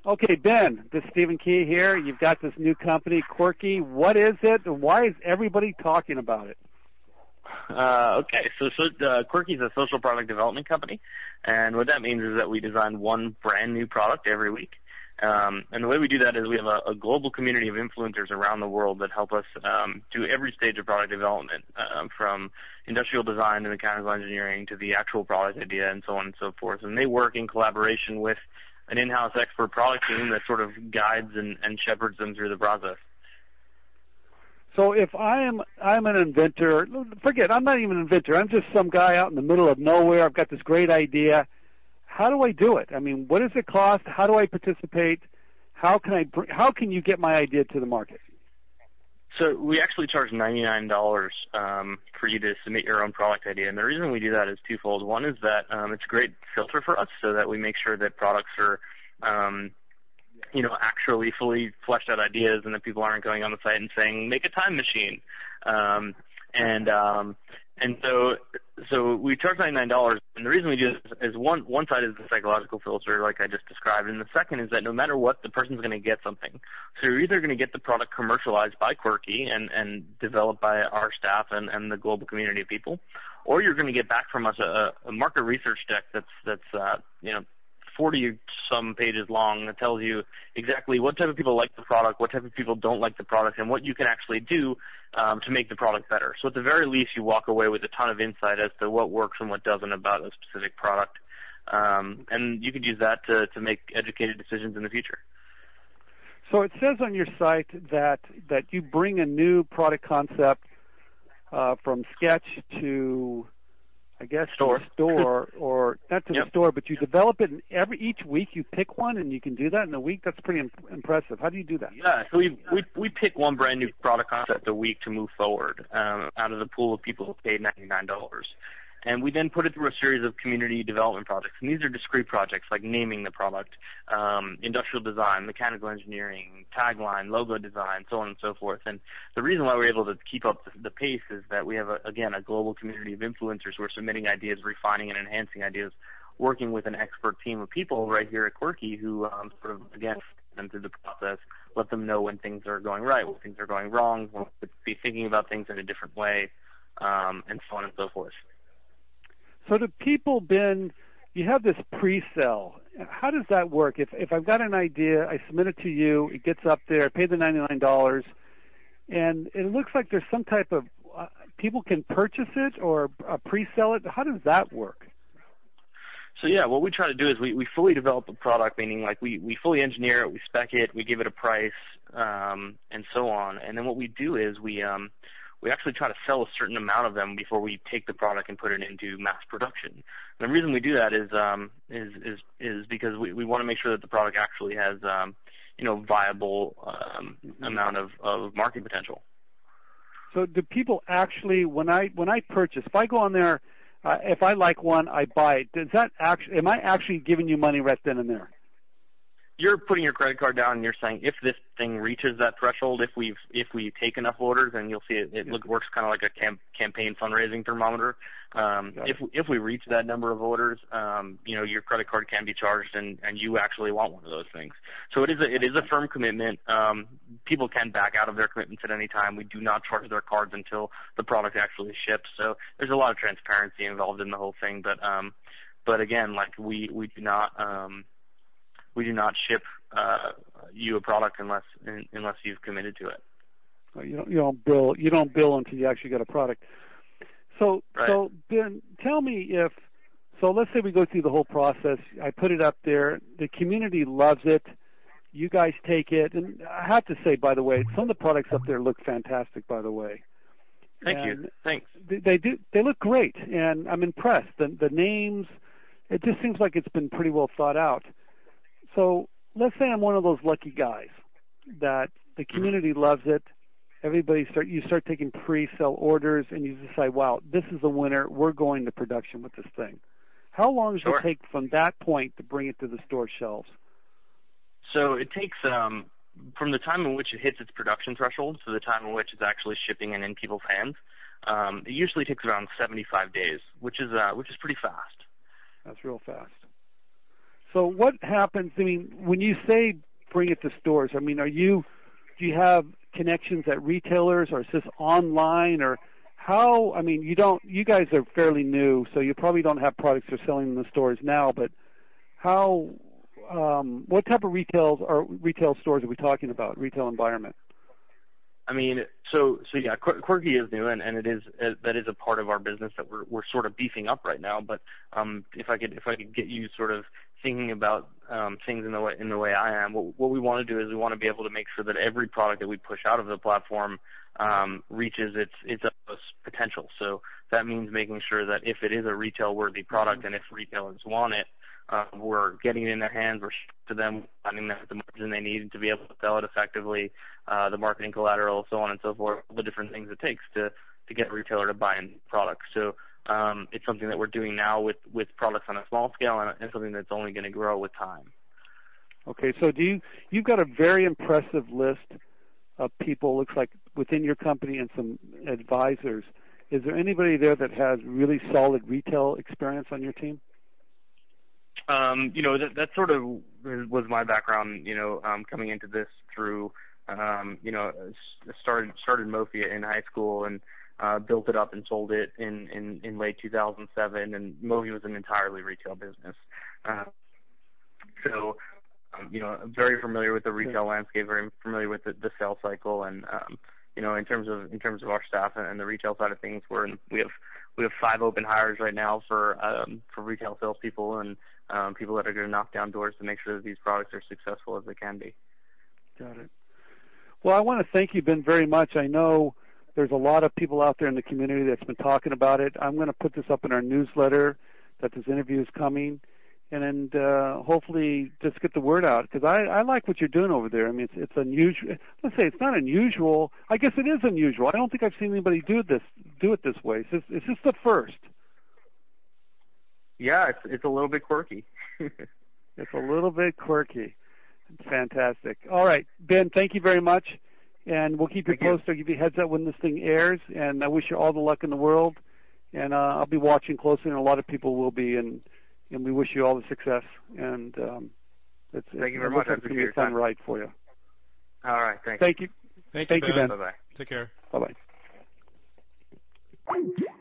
Okay, Ben, this is Stephen Key here. You've got this new company, Quirky. What is it, and why is everybody talking about it? Okay, so Quirky is a social product development company, and what that means is that we design one brand new product every week. And the way we do that is we have a global community of influencers around the world that help us do every stage of product development, from industrial design to mechanical engineering to the actual product idea and so on and so forth. And they work in collaboration with an in-house expert product team that sort of guides and shepherds them through the process. So if I'm an inventor, I'm not even an inventor. I'm just some guy out in the middle of nowhere. I've got this great idea. How do I do it? I mean, what does it cost? How do I participate? How can you get my idea to the market? So we actually charge $99 for you to submit your own product idea, and the reason we do that is twofold. One is that it's a great filter for us, so that we make sure that products are, actually fully fleshed out ideas, and that people aren't going on the site and saying, "Make a time machine." And so we charge $99, and the reason we do this is one side is the psychological filter, like I just described, and the second is that no matter what, the person's going to get something. So you're either going to get the product commercialized by Quirky and developed by our staff and the global community of people, or you're going to get back from us a market research deck that's 40-some pages long that tells you exactly what type of people like the product, what type of people don't like the product, and what you can actually do to make the product better. So at the very least, you walk away with a ton of insight as to what works and what doesn't about a specific product. And you could use that to make educated decisions in the future. So it says on your site that you bring a new product concept from sketch to, I guess, store. To the store, or not to the store, but you develop it, and each week you pick one, and you can do that in a week. That's pretty impressive. How do you do that? Yeah, so we pick one brand new product concept a week to move forward out of the pool of people who paid $99. And we then put it through a series of community development projects. And these are discrete projects like naming the product, industrial design, mechanical engineering, tagline, logo design, so on and so forth. And the reason why we're able to keep up the pace is that we have, a global community of influencers who are submitting ideas, refining and enhancing ideas, working with an expert team of people right here at Quirky who them through the process, let them know when things are going right, when things are going wrong, be thinking about things in a different way, and so on and so forth. So do people, Ben, you have this pre-sell. How does that work? If I've got an idea, I submit it to you, it gets up there, I pay the $99, and it looks like there's some type of, people can purchase it or pre-sell it. How does that work? So yeah, what we try to do is we fully develop a product, meaning like we fully engineer it, we spec it, we give it a price, and so on. And then what we do is we actually try to sell a certain amount of them before we take the product and put it into mass production. And the reason we do that is because we want to make sure that the product actually has viable amount of market potential. So do people actually, when I purchase, if I go on there, if I like one, I buy it. Does that am I actually giving you money right then and there? You're putting your credit card down and you're saying if this thing reaches that threshold, if we take enough orders, and you'll see it works kind of like a campaign fundraising thermometer. If we reach that number of orders, your credit card can be charged, and you actually want one of those things. So it is a firm commitment. People can back out of their commitments at any time. We do not charge their cards until the product actually ships. So there's a lot of transparency involved in the whole thing. But again, like we do not ship you a product unless you've committed to it. You don't bill until you actually get a product. So Ben, tell me let's say we go through the whole process. I put it up there. The community loves it. You guys take it, and I have to say, by the way, some of the products up there look fantastic. By the way, thank you. Thanks. They do. They look great, and I'm impressed. The names, it just seems like it's been pretty well thought out. So let's say I'm one of those lucky guys that the community loves it. You start taking pre-sell orders, and you decide, wow, this is the winner. We're going to production with this thing. How long does it take from that point to bring it to the store shelves? So it takes from the time in which it hits its production threshold to the time in which it's actually shipping and in people's hands. It usually takes around 75 days, which is pretty fast. That's real fast. So what happens? I mean, when you say bring it to stores, I mean, do you have connections at retailers, or is this online, or how? I mean, you guys are fairly new, so you probably don't have products you're selling in the stores now, but how? What type of retail stores are we talking about? Retail environment? I mean, so yeah, Quirky is new, and that is a part of our business that we're sort of beefing up right now. But if I could get you sort of thinking about things in the way I am, what we want to do is we want to be able to make sure that every product that we push out of the platform reaches its potential. So that means making sure that if it is a retail worthy product, and if retailers want it, we're getting it in their hands, we're to them, finding them the margin they need to be able to sell it effectively, the marketing collateral, so on and so forth, all the different things it takes to get a retailer to buy in products. So it's something that we're doing now with products on a small scale, and something that's only going to grow with time. Okay, so you've got a very impressive list of people, looks like, within your company and some advisors. Is there anybody there that has really solid retail experience on your team? That sort of was my background, coming into this through, started Mofia in high school and built it up and sold it in late 2007, and Mofia was an entirely retail business. I'm very familiar with the retail landscape, very familiar with the sales cycle, and in terms of our staff and the retail side of things, we have 5 open hires right now for retail salespeople and people that are going to knock down doors to make sure that these products are successful as they can be. Got it. Well, I want to thank you, Ben, very much. I know there's a lot of people out there in the community that's been talking about it. I'm going to put this up in our newsletter that this interview is coming, and hopefully just get the word out, because I like what you're doing over there. I mean, it's unusual. Let's say it's not unusual. I guess it is unusual. I don't think I've seen anybody do it this way. It's just the first. Yeah, it's a little bit quirky. It's a little bit quirky. Fantastic. All right, Ben, thank you very much, and we'll keep you posted. I'll give you a heads up when this thing airs, and I wish you all the luck in the world, and I'll be watching closely, and a lot of people will be, and we wish you all the success. And thank you very much. It's going to be a fun ride for you. All right, thanks. Thank you. Thank you, Ben. Bye-bye. Take care. Bye-bye.